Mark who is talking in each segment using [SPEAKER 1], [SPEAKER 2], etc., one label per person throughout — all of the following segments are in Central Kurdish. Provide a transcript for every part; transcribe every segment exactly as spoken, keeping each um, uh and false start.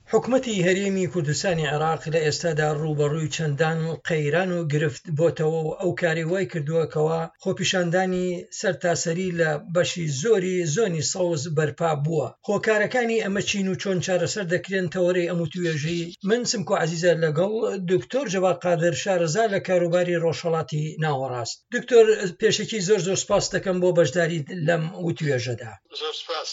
[SPEAKER 1] حکومەتی هەرێمی کوردستانی عێراق لە ئێستادا ڕوبەڕووی چەندان قەیران و گرفت بۆتەوە و ئەو کارەی وای کردووەکەوە خۆپیشاندانی سەرتاسەری لە بەشی زۆری زۆنی سەوز بەرپا بووە. هۆکارەکانی ئەمە چین و چۆن چارەسەر دەکرێن تەوەرەی ئەم توێژەی من سمکۆ عەزیزە لەگەڵ دکتۆر جەواد قادر شارەزا لە کاروباری ڕۆژهەڵاتی ناوەڕاست. دکتۆر پێشەکی زۆر زۆر سپاس دەکەم بۆ بەشداری لەم وتوێژەدا.
[SPEAKER 2] زۆر سپاس.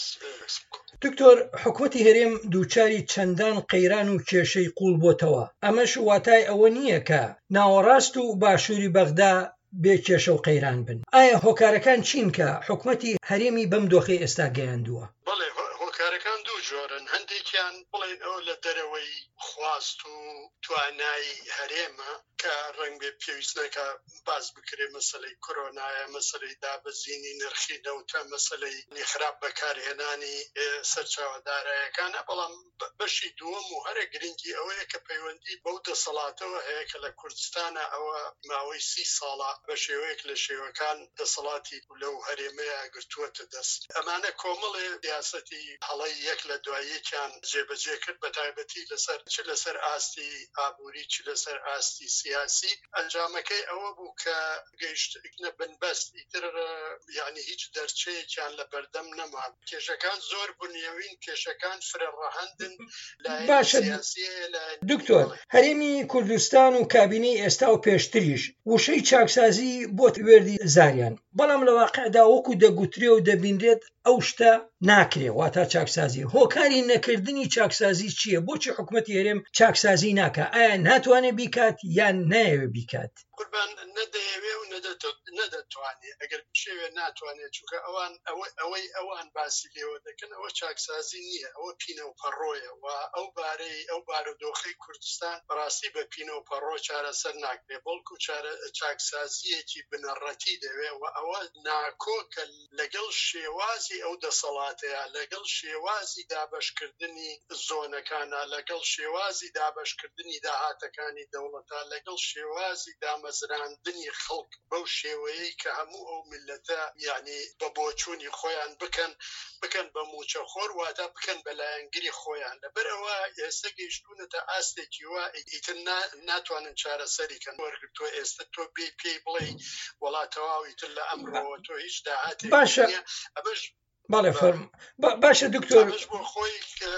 [SPEAKER 1] دکتۆر، حکومەتی هەرێم دووچاری چەندان قەیران و کێشەی قوڵ بۆتەوە. ئەمەش واتای ئەوە نییە کە ناوەڕاست و باشووری بەغدا بێ کێشە و قەیران بن. ئایا هۆکارەکان چین کە حکومەتی هەرێمی بەم دۆخەی ئێستا گەیاندووە؟
[SPEAKER 2] بەڵێ، هۆکارەکان دوو جۆرن. هەندێکیان بڵێن ئەو لە دەرەوەی خواست و توانای هەرێمە کە ڕەنگ بێ پێویست نەکە باز بکرێ مەسەلەی کۆرۆنایە، مەسەلەی دابەزینی نرخی نەوتە، مەسەلەی خراپ بەکارهێنانی سەرچاوەدارایەکانە. بەڵام بەشی دووەم و هەرە گرنگی ئەوەیە کە پەیوەندی بەو دەسەڵاتەوە هەیە کە لە کوردستانە ئەوە ماوەی سی ساڵە بە شێوەیەک لە شێوەکان دەسەڵاتی لەو هەرێمەیە گرتووەتە دەست. ئەمانە کۆمەڵێ سیاسەتی هەڵەی یەک لە دواییەکیان جێبەجێ کرد، بە تایبەتی لەسەر چ لەسەر ئاستی ئابووری چ لەسەر ئاستی سیاسی. ئەنجامەکەی ئەوە بوو کە گەیشتنە بنبەست، ئیتر یعنی هیچ دەرچەیەکیان لە بەردەم نەمان. کێشەکان زۆر بنیێوین، کێشەکان فرەڕەهەندن لای سیاسیە.
[SPEAKER 1] دکتۆر، هەرێمی کوردستان و کابینەی ئێستا و پێشتریش وشەی چاکسازی بۆ وێردی زاریان، بەڵام لە واقعدا وەکو دەگوترێ و دەبیندرێت ئەو شتە ناکرێ، واتە چاکسازی. هۆکاری نەکردنی چاکسازی چییە؟ بۆچی حکومەتی هەرێم چاکسازی ناکە؟ ئایا ناتوانێت بیکات یان نایەوێت بیکات؟
[SPEAKER 2] قوربان، نەدەیەوێ و نەدەتوانێت. ئەگەر بشێوێ ناتوانێت، چونکە ئەوان ئەوەی ئەوان باسی لێوە دەکەن ئەوە چاکسازی نییە، ئەوە پینە و پەڕۆیە. و ئەو بارەی ئەو بارودۆخەی کوردستان بەڕاستی بە پینە و پەڕۆ چارەسەر ناکرێ، بەڵکو چاکسازیەکی بنەڕەتی دەوێ. و ئەوە ناکۆکە لەگەڵ شێوازی ئەو دەسەڵاتەیە، لەگەڵ شێوازی دابەشکردنی زۆنەکانە، لەگەڵ شێوازی دابەشکردنی داهاتەکانی دەوڵەتە، لەگەڵ شێوازی دامەزراندنی خەڵک بەو شێوەیەی کە هەموو ئەو میلەتە یعنی بە بۆچوونی خۆیان بکەن بکەن بە موچەخۆر، واتە بکەن بە لایەنگری خۆیان. لەبەرەوە ئێستا گەیشتوونەتە ئاستێکی وا ئیتر ناتوانن چارەسەریکەن. وەرگرتووە ئێستا تۆ بێ پێی بڵێ وڵاتەواوی تر لە ئەمڕۆوە تۆ هیچ داهاتێک نییە. ئەمەش
[SPEAKER 1] بەڵێ فەرم باشە دکتۆر،
[SPEAKER 2] بۆ خۆی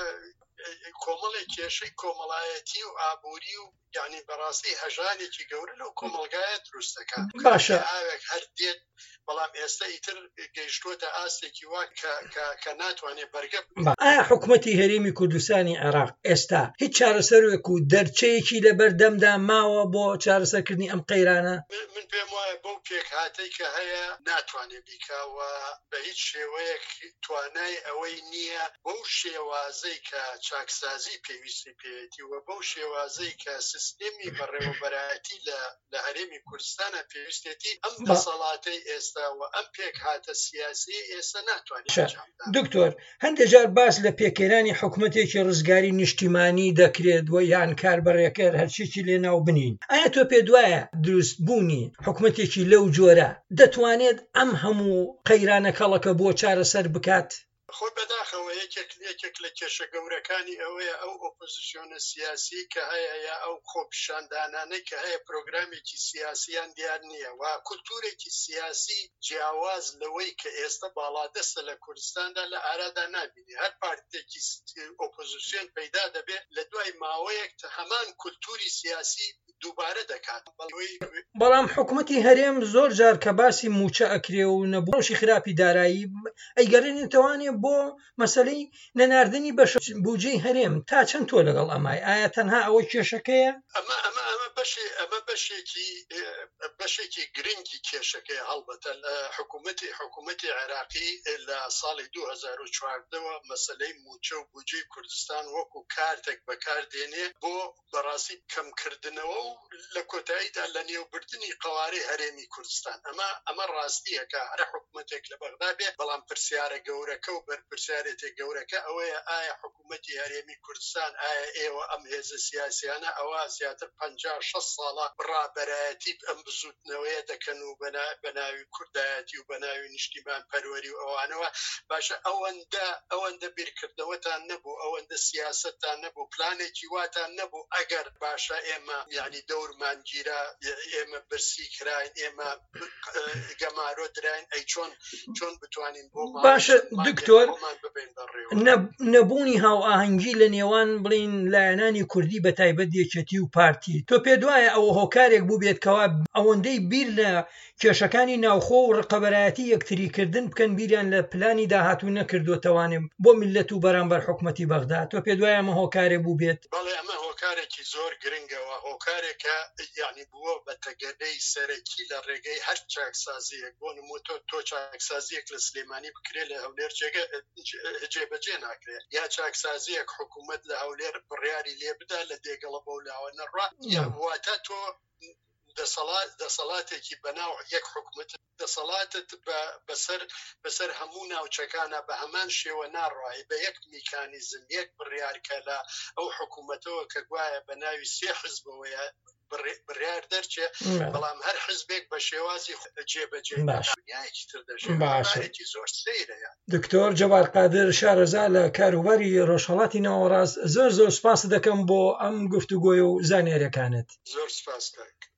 [SPEAKER 2] کۆمەڵی کێشەی کۆمەڵایەتی و ئابووری و یعنی بەڕاستی هەژانێکی گەورە لەو کۆمەلگایە دروستەکە.
[SPEAKER 1] باشە
[SPEAKER 2] ئاوێک هەر دێت، بەڵام ئێستا ئیتر گەیشتووەتە ئاستێکی وا کە ناتوانێت بەرگە بکات.
[SPEAKER 1] ئایا حکومەتی هەرێمی کوردستانی عێراق ئێستا هیچ چارەسەرێک و دەرچەیەکی لە بەردەمدا ماوە بۆ چارەسەرکردنی ئەم قەیرانە؟
[SPEAKER 2] من پێم وایە بەو پێک هاتەی کە هەیە ناتوانێت بیکاوە بە هیچ شێوەیەک توانای ئەوەی نییە بەو شێوازەی کە چاکسازی پێویستی پێێتی و بەو شێوازەی کە سیستێمی بەڕێوەبەرایەتی لە هەرێمی کوردستانە پێویستێتی ئەم دەسەڵاتەی ئێستا و ئەم پێک هاتە سیاسی ئێستا ناتوانێت.
[SPEAKER 1] دکتۆر، هەندێک جار باس لە پێکێنانی حکومەتێکی ڕزگاری نیشتیمانی دەکرێت و یان کاربڕێکەر هەرچێکی لێ ناو بنین. ئایا تۆ پێ دوایە دروست بوونی حکومەتێکی لەو جۆرە دەتوانێت ئەم هەموو قەیرانە کەڵەکە بۆ چارەسەر بکات؟
[SPEAKER 2] خۆ بەداخەوە یەکێک یەکێک لە کێشە گەورەکانی ئەوەیە ئەو ئۆپۆزیسیۆنە سیاسی کە هەیە یا ئەو خۆپیشاندانانەی کە هەیە پرۆگرامێکی سیاسیان دیار نییە و کولتورێکی سیاسی جیاواز لەوەی کە ئێستا باڵادەستە لە کوردستاندا لە ئارادا نابینی. هەر پارتێکی ئۆپۆزیسیۆن پەیدا دەبێت لە دوای ماوەیەک هەمان کولتوری سیاسی دووبارە دەکات.
[SPEAKER 1] بەڵام حکومەتی هەرێم زۆر جار کە باسی موچە ئەکرێ و نەبوونەوەشی خراپی دارایی ئەیگەڕێنێتەوانێ بۆ مەسەلەی نەناردنی بەش بودجەی هەرێم. تا چەند تۆ لەگەڵ ئەمای؟ ئایا تەنها ئەوەی کێشەکەیە؟
[SPEAKER 2] ئەمە ئەمە ئەمە بەشێ ئەمە بەشێکی بەشێکی گرنگی کێشەکەی هەڵبەتە لە حکوومەتی حکوومەتی عێراقی لە ساڵی دوو هەزار و چواردەوە مەسەلەی موچە و بودجەی کوردستان وەکو کارتێک بەکاردێنێ بۆ بەڕاستی کەمکردنەوە و لە کۆتاییدا لە نێوبردننی قەوارەی هەرێمی کوردستان. ئەمە ئەمە ڕاستیە کە هەر حکوومەتێک لە بەغدا بێ، بەڵام پرسیارە گەورەکە و بەرپرسیارێتێک گەورەکە ئەوەیە ئایا حکوومەتی هەرێمی کوردستان ئایا ئێوە ئەم هێزە سیاسیانە ئەوە زیاتر پەنجا شەش ساڵە ڕابەرایەتی ئەم بزوتنەوەیە دەکەن و بەناوی کوردایەتی و بەناوی نیشتیمان پەروەری و ئەوانەوە باشە ئەوەندە ئەوەندە بیرکردنەوەتان نەبوو ئەوەندە سیاستتان نەبوو پلانێکی واتان نەبوو ئەگەر باشە ئێمە یعنی دەورمان گیرە ئێمە برسی کراین ئێمە گەمارۆ دراین ئەی چۆن چۆن بتوانین بۆ
[SPEAKER 1] باشە دکتۆر نەبوونی هاو ئاهەنگی لە نێوان بڵین لایەنانی کوردی بە تایبەت یەکێتی و پارتی تۆ پێ دوایە ئەوە هۆکارێک بوو بێتکەوە ئەوەندەی بیر لە کێشەکانی ناوخۆ و ڕقەبەرایەتی یەکتریکردن بکەن بیریان لە پلانی داهاتوو نەکردوتەوانێ بۆ میلەت و بەرامبەر حکومەتی بەغدا تۆ پێ دوایە ئەمە هۆکارێک بوو بێت
[SPEAKER 2] بەڵێ ئەمە هۆکارێکی زۆر گرنگەوە هۆکارێکە یعنی بووە بە تەگەدەی سەرەکی لە ڕێگەی هەر چاکسازیەک بۆ نمو تۆ تۆ چاکسازیەک لە سلێمانی بکرێ لە هەولێر جێبەجێ ناکرێت یا چاکسازیەک حکوومەت لە هەولێر بڕیاری لێ بدا لە دێگەڵە بەو لاوە نەڕوا واتە تۆ دەسەڵاتێکی بەناو یەک حکوومەت دەسەڵاتت بەسەر بەسەر هەموو ناوچەکانە بە هەمان شێوە ناڕای بە یەک میکانیزم یەک بڕیارکە لە ئەو حکوومەتەوە کە گوایە بە ناوی سێ حزبەوەیە بڕیار دەرچێ بەڵام هەر حزبێک بە شێوازی جێبەجێ زۆر سەیرە.
[SPEAKER 1] دکتۆر جەواد قادر شارەزا لە کاروباری ڕۆژهەڵاتی ناوەڕاست زۆر زۆر سپاس دەکەم بۆ ئەم گفتوگۆی و زانیاریەکانت.
[SPEAKER 2] زۆر سپاس کاک.